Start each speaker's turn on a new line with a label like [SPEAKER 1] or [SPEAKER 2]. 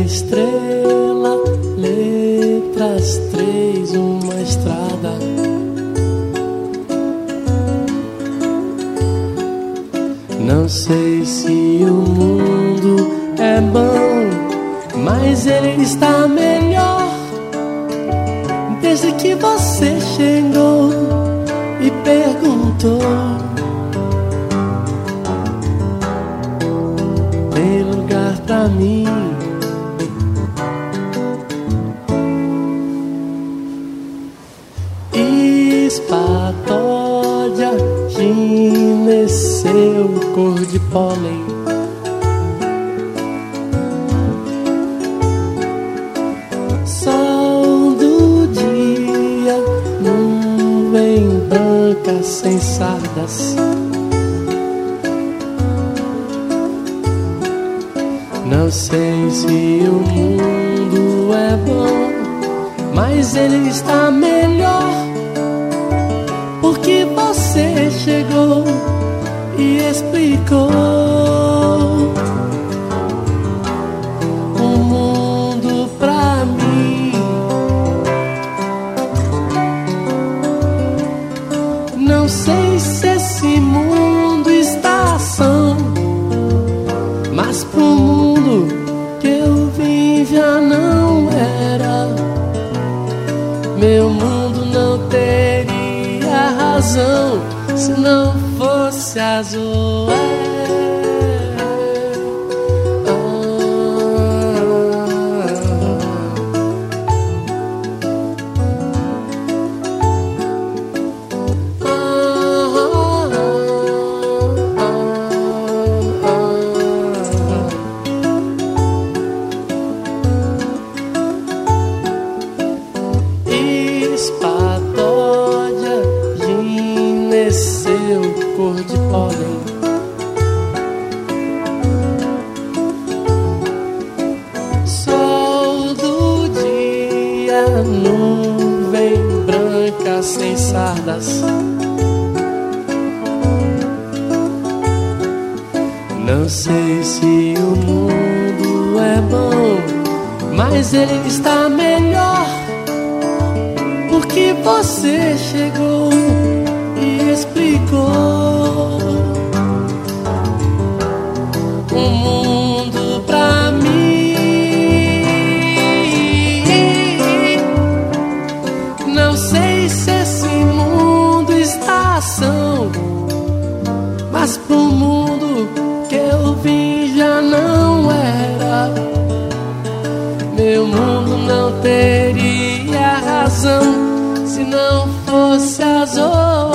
[SPEAKER 1] estrela, letras 3, uma estrada. Não sei se o mundo é bom, mas ele está melhor desde que você chegou e perguntou. Tem lugar pra mim? Espatódia, gineceu, cor de pólen. Sol do dia, nuvem branca sem sardas. Não sei se o mundo é bom, mas ele está melhor porque você chegou e explicou o mundo pra mim. Não sei se esse mundo está ação, mas pro mundo que eu vim já não era. Meu mundo não teria razão se não fosse azul. Espatódia, gineceu, cor de pólen. Sol do dia, nuvem branca sem sardas. Não sei se o mundo é bom, mas ele está melhor porque você chegou e explicou o mundo pra mim. Não sei se esse mundo está ação, mas pro mundo que eu vim já não era. Meu mundo não teria razão se não fosse azul.